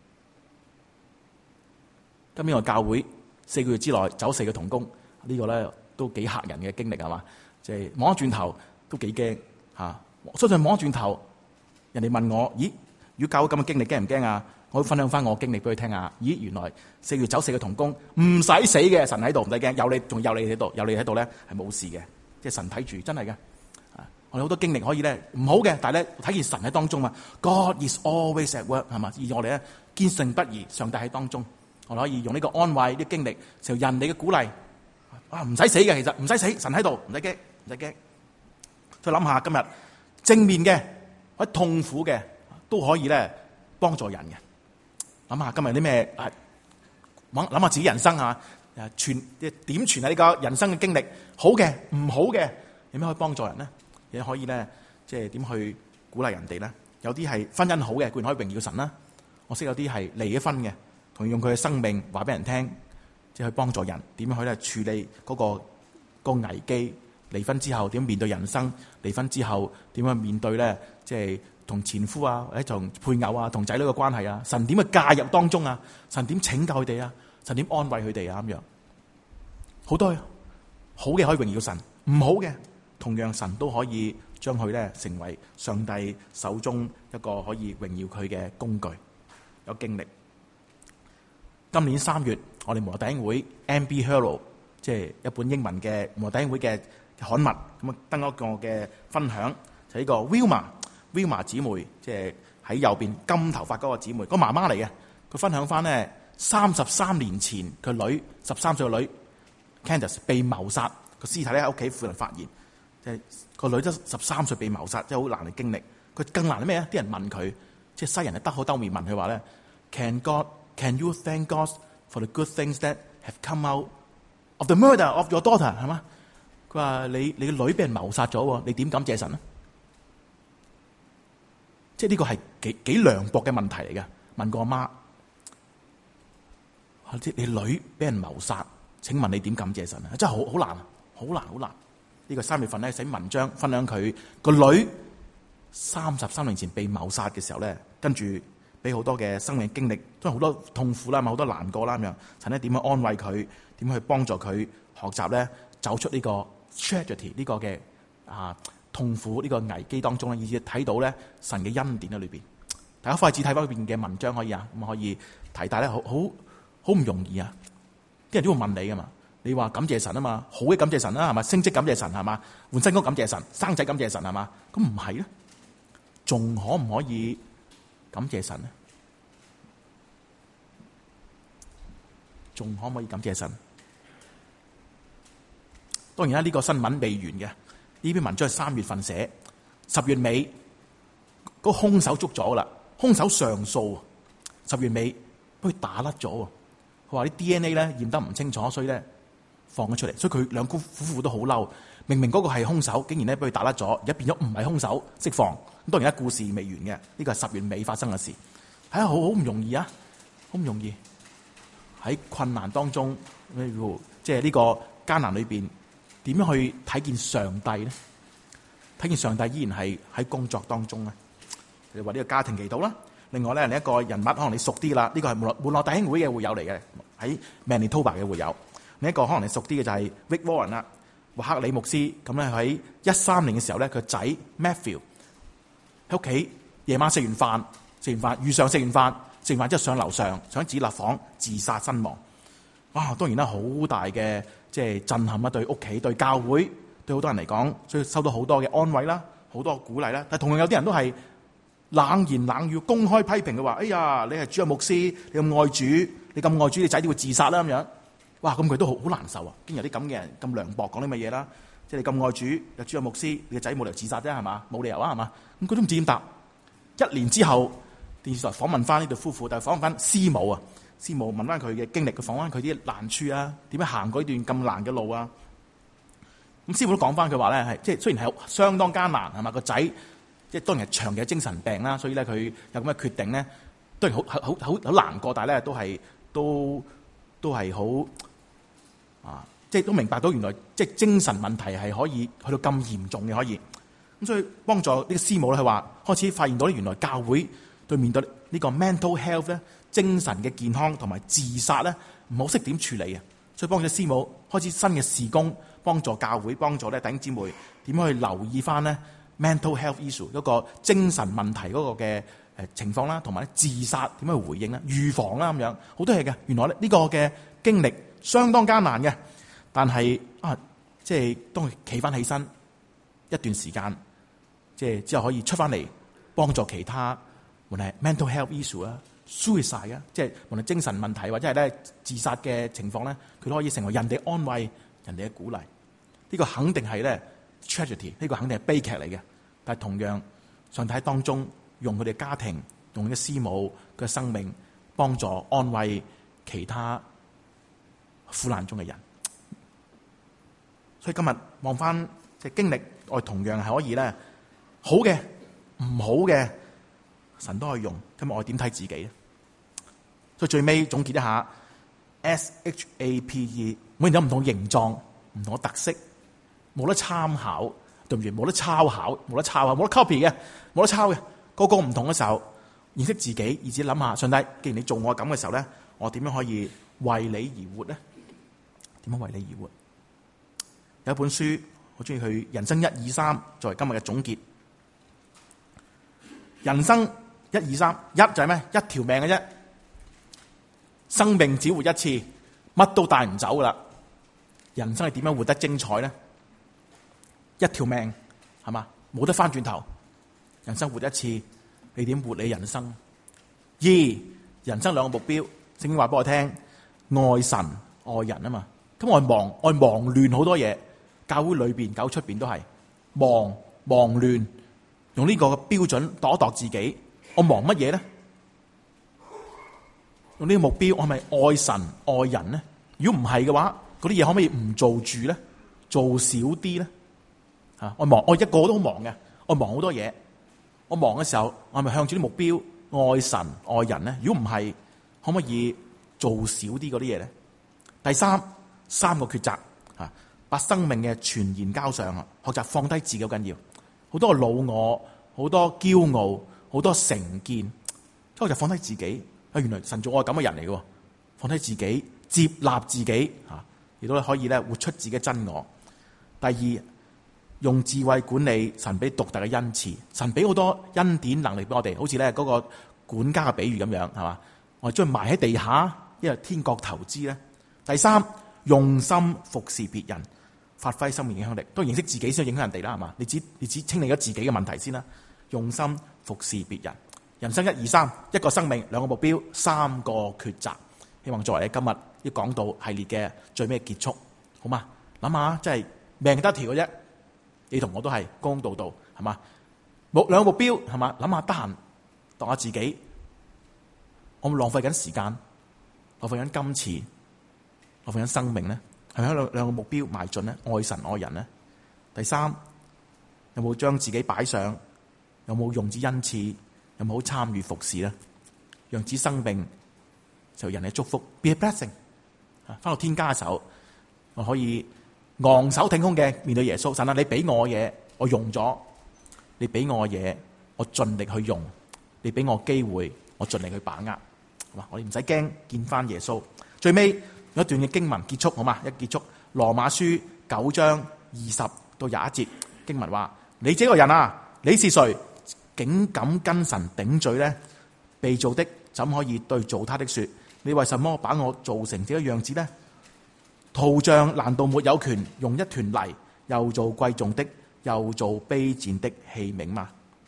今年我教會四個月之內走四個同工，呢、這個咧都幾嚇人嘅經歷係嘛？即係望一轉頭都幾驚嚇。我相信望一轉頭，人哋問我：咦，如果教會咁嘅經歷驚唔驚啊？我會分享翻我經歷俾佢聽下。咦，原來四個月走四個同工唔使死嘅，神喺度唔使驚，有你仲有你喺度，有你喺度咧係冇事嘅，即係神睇住，真係嘅。啊，我哋好多經歷可以咧唔好嘅，但係咧睇見神喺當中嘛。God is always at work 係嘛？而我哋咧堅信不疑，上帝喺當中。我哋可以用呢個安慰、呢個經歷，成為人哋嘅鼓勵。啊，唔使死嘅，其實唔使死，神喺度，唔使驚，唔使驚。再諗下今日正面嘅或者痛苦嘅都可以咧幫助人嘅。諗下今日啲咩？諗諗下自己人生啊，誒，傳即係點傳下呢個人生嘅經歷，好嘅、唔好嘅，有咩可以幫助人咧？亦可以咧，即係點去鼓勵人哋咧？有啲係婚姻好嘅，固然可以榮耀神啦。我識有啲係離咗婚嘅。同用佢嘅生命話俾人聽，即係去幫助人點樣去咧處理嗰個個危機。離婚之後點面對人生？離婚之後點樣面對咧？即係同前夫啊，或者同配偶啊，同仔女嘅關係啊？神點去介入當中啊？神點拯救佢哋啊？神點安慰佢哋啊？咁樣好多好嘅可以榮耀神，唔好嘅同樣神都可以將佢咧成為上帝手中一個可以榮耀佢嘅工具。有經歷。今年三月，我哋無論弟兄會 M B Hero， 即係一本英文嘅無論弟兄會嘅刊物，咁啊登一個嘅分享，就呢、是、個 Wilma Wilma 姊妹，即係喺右邊金頭髮嗰個姊妹，個媽媽嚟嘅。佢分享翻呢三十三年前佢女十三歲嘅女 Candice 被謀殺，個屍體咧喺屋企附近發現，即係個女都十三歲被謀殺，即係好難嘅經歷。佢更難係咩啊？啲人問佢，即係西人係得口兜面問佢話咧 ，Can God Can you thank God for the good things that have come out of the murder of your daughter？ 係嘛？佢話你你個女俾人謀殺咗，你點感謝神啊？即係呢個係幾幾涼薄嘅問題嚟嘅。問個阿媽，即係你女俾人謀殺，請問你點感謝神啊？真係好好難，好難，好難。呢個三月份咧寫文章分享佢個女三十三年前被謀殺嘅時候咧，跟住。俾好多嘅生命經歷，都係好多痛苦啦，好多難過啦咁樣。神咧點樣安慰佢？點去幫助佢學習咧？走出呢個 tragedy 呢個嘅啊痛苦呢個危機當中咧，以至睇到咧神嘅恩典喺裏邊。大家快啲睇翻裏邊嘅文章可以啊，咁可以睇，但係咧好好好唔容易啊！啲人都會問你噶嘛，你話感謝神啊嘛，好嘅感謝神啦，係嘛？升職感謝神係嘛？換新屋感謝神，生仔感謝神係嘛？咁唔係咧，仲可唔可以感謝神咧？仲可唔可以感謝神？當然啦，呢個新聞未完嘅，呢篇文章係三月份寫，十月尾嗰個兇手捉咗啦，兇手上訴，十月尾俾佢打甩咗喎。佢話啲 D N A 咧驗得唔清楚，所以咧放咗出嚟，所以佢兩夫夫婦都好嬲。明明嗰個係兇手，竟然咧俾佢打甩咗，而家變咗唔係兇手，釋放。咁當然啦，故事未完嘅，呢個係十月尾發生嘅事，係啊，好好唔容易啊，好唔容易喺困難當中，即係呢個艱難裏邊。點樣去睇見上帝咧？睇見上帝依然係喺工作當中咧。你話呢個家庭祈禱啦。另外咧，另一個人物可能你熟啲啦。呢、這個係門羅弟兄會嘅會友嚟嘅，喺 Manitoba 嘅會友。另一個可能你熟啲嘅就係 Rick Warren 啦，華克里牧師。咁咧喺一三年嘅時候咧，佢仔 Matthew 喺屋企夜晚食完飯，食完飯遇上食完飯，食完飯之後上樓上想自立房自殺身亡。哇！當然啦，好大嘅。即係震撼啦，對屋企、對教會、對好多人嚟講，所以收到好多嘅安慰啦，好多鼓勵啦。但係同樣有啲人都係冷言冷語、公開批評嘅話：哎呀，你係主任牧師，你咁愛主，你咁愛主，你仔點會自殺啦？咁樣，哇！咁佢都好好難受啊！竟然有啲咁嘅人咁涼薄講啲乜嘢啦？即係你咁愛主，有主任牧師，你個仔冇理由自殺啫，係嘛？冇理由啊，係嘛？咁佢都唔知點答。一年之後，電視台訪問翻呢對夫婦，但係訪問翻師母啊。師母問翻佢嘅經歷，佢訪翻佢啲難處啊，點樣行嗰段咁難嘅路啊？咁師母都講翻佢話咧，係即係雖然係相當艱難係嘛，個仔即係當然係長期嘅精神病啦，所以咧佢有咁嘅決定咧，當然好好好好難過，但係咧都係都都係好啊，即係都明白到原來即係精神問題係可以去到咁嚴重嘅可以。咁所以幫助呢個師母咧，佢話開始發現到咧，原來教會對面對呢個 mental health 咧。精神嘅健康同埋自殺咧，唔好識點處理啊！所以幫助師母開始新嘅事工，幫助教會，幫助咧弟兄姊妹點樣去留意翻咧 mental health issue 嗰個精神問題嗰個嘅誒情況啦，同埋咧自殺點樣去回應咧、預防啦咁樣，好多嘢嘅。原來咧呢個嘅經歷相當艱難嘅，但係啊，即係當佢企翻起身一段時間，即係之後可以出翻嚟幫助其他，無論係 mental health issue 啊。suicide 啊，即係無論精神問題或者係咧自殺嘅情況咧，佢都可以成為人哋安慰、人哋嘅鼓勵。呢個肯定係咧 tragedy，呢個肯定係悲劇嚟嘅。但係同樣，上帝喺當中用佢哋家庭、用嘅師母嘅生命幫助安慰其他苦難中嘅人。所以今日望翻即係經歷，我哋同樣係可以咧好嘅、唔好嘅。神都可以用，今日我點睇自己咧？所以最尾總結一下 ，S H A P E， 每人有唔同形狀、唔同嘅特色，冇得參考，對唔住，冇得抄考，冇得抄啊，冇得 copy 嘅，冇得抄嘅，個個唔同嘅時候，認識自己，而且諗下，上帝，既然你做我咁嘅時候咧，我點樣可以為你而活咧？點樣為你而活？有一本書，我中意佢人生一二三作為今日嘅總結，人生。一二三，一就係咩？一條命嘅啫，生命只活一次，乜都帶唔走噶啦。人生係點樣活得精彩咧？一條命係嘛，冇得翻轉頭。人生活一次，你點活你人生？二，人生兩個目標，聖經話俾我聽，愛神愛人啊嘛。咁我係忙，我係忙亂好多嘢，教會裏邊、教會出邊都係忙忙亂，用呢個標準度一度自己。我忙乜嘢咧？用呢個目標，我係咪愛神愛人咧？如果唔係嘅話，嗰啲嘢可唔可以唔做住咧？做少啲咧？吓，我忙，我一個都好忙嘅，我忙好多嘢。我忙嘅時候，我係咪向住啲目標愛神愛人咧？如果唔係，可唔可以做少啲嗰啲嘢咧？第三，三個抉擇吓，把生命嘅全然交上啊！學習放低自己好緊要，好多老我，好多驕傲。好多成見，所以我就放低自己。啊，原來神做我係咁嘅人嚟嘅，放低自己，接納自己，吓，亦都可以咧活出自己真我。第二， 用智慧管理神俾獨特嘅恩賜，神俾好多恩典能力俾我哋，好似咧嗰個管家嘅比喻咁樣，係嘛？我哋將佢埋喺地下，因為天國投資咧。第三，用心服侍別人，發揮生命影響力，都認識自己先影響人哋啦，係嘛？你只你只清理咗自己嘅問題先啦。用心服侍別人，人生一二三，一個生命，兩個目標，三個抉擇。希望作為今日啲講道系列嘅最尾結束，好嘛？諗下，真係命得一條嘅啫。你同我都係公公道道，係嘛？目兩個目標，係嘛？諗下得閒度下自己，我冇浪費緊時間，浪費緊金錢，浪費緊生命咧，係咪喺兩兩個目標邁進咧？愛神愛人咧。第三，有冇將自己擺上？有冇用之恩賜？有冇參與服侍咧？讓子生命就人嘅祝福 ，be a blessing。啊，翻到天家嘅時候，我可以昂首挺胸嘅面對耶穌。神啊，你俾我嘢，我用咗；你俾我嘢，我盡力去用；你俾我機會，我盡力去把握。係嘛？我哋唔使驚見翻耶穌。最尾有一段嘅經文結束，好嘛？一結束，羅馬書九章二十到廿一節經文話：你這個人啊，你是誰？竟敢跟神頂嘴呢？被造的怎可以對造他的說：你為什麼把我造成這個樣子呢？陶匠難道沒有權用一團泥，又做貴重的，又做卑賤的器皿嗎？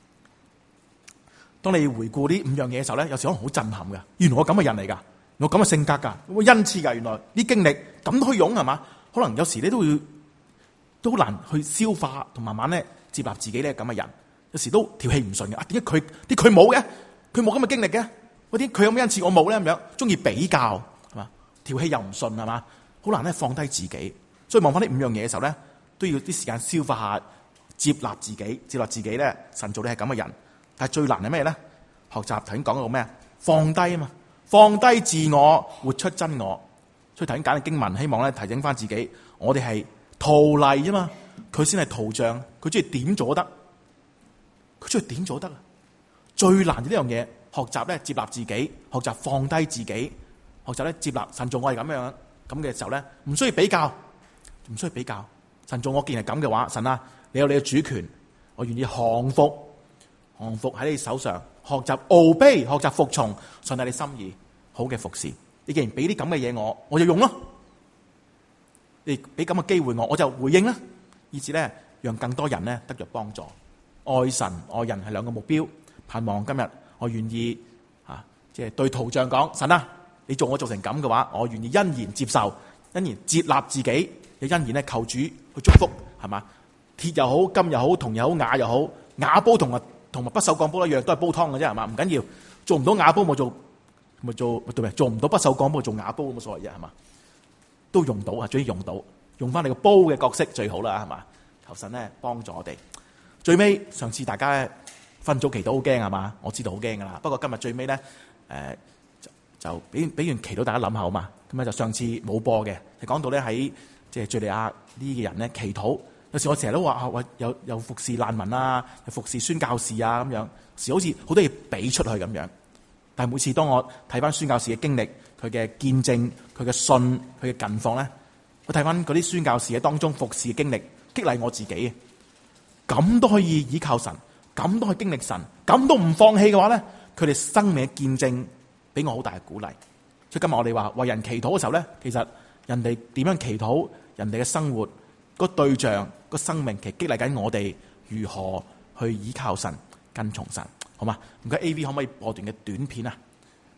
當你回顧呢五樣嘢嘅時候咧，有時可能好震撼噶。原來我咁嘅人嚟噶，我咁嘅性格噶，我恩賜噶。原來啲經歷咁都可以用，係嘛？可能有時你都會都好難去消化，同慢慢咧接納自己咧咁嘅人。有時都調氣唔順嘅，啊，點解佢啲佢冇嘅？佢冇咁嘅經歷嘅，嗰啲佢有咩恩賜我冇咧？咁樣中意比較，係嘛？調氣又唔順，係嘛？好難咧放低自己。所以望翻呢五樣嘢嘅時候咧，都要啲時間消化下，接納自己，接納自己咧。神做你係咁嘅人，但係最難係咩咧？學習頭先講嗰個咩？放低啊嘛，放低自我，活出真我。所以頭先揀嘅經文，希望咧提醒翻自己，我哋係陶泥啊嘛，佢先係陶匠，佢中意點咗得。佢出去點咗得啊！最難嘅呢樣嘢，學習咧接納自己，學習放低自己，學習咧接納神做我係咁樣咁嘅時候咧，唔需要比較，唔需要比較。神做我既然係咁嘅話，神啊，你有你嘅主權，我願意降服，降服喺你手上，學習 obey， 學習服從，順你心意，好嘅服侍。你既然俾啲咁嘅嘢我，我就用咯。你俾咁嘅機會我，我就回應啦，以至咧讓更多人咧得着幫助。愛神愛人係兩個目標，盼望今日我願意啊，即係對陶匠講：神啊，你做我做成咁嘅話，我願意欣然接受，欣然接納自己，又欣然咧求主去祝福，係嘛？鐵又好，金又好，銅又好，瓦又好，瓦煲同埋同埋不鏽鋼煲一樣，都係煲湯嘅啫，係嘛？唔緊要，做唔到瓦煲冇做，咪做對咪？做唔到不鏽鋼煲做瓦煲冇所謂啫，係嘛？都用到啊，最要用到，用翻你個煲嘅角色最好啦，係嘛？求神咧幫助我哋。最尾上次大家分組祈禱好驚係嘛？我知道好驚噶啦。不過今日最尾咧，誒、呃、就就俾俾完祈禱大家諗下好嘛？咁咧就上次冇播嘅，係講到咧喺即係敘利亞呢嘅人咧祈禱。有時我成日都話啊，有有服侍難民啊，有服侍宣教士啊咁樣，時好似好多嘢俾出去咁樣。但係每次當我睇翻宣教士嘅經歷、佢嘅見證、佢嘅信、佢嘅近況咧，我睇翻嗰啲宣教士嘅當中服侍嘅經歷，激勵我自己。咁都可以依靠神，咁都可以經歷神，咁都唔放棄嘅話咧，佢哋生命嘅見證俾我好大嘅鼓勵。所以今日我哋話為人祈禱嘅時候咧，其實人哋點樣祈禱，人哋嘅生活、個對象、個生命，其實激勵緊我哋如何去依靠神、跟從神，好嘛？唔該 A V 可唔可以播段嘅短片啊？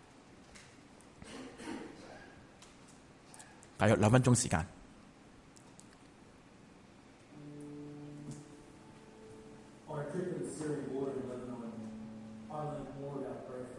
大約兩分鐘時間。 Our trip to the Syrian border in Lebanon, I learned more about prayer.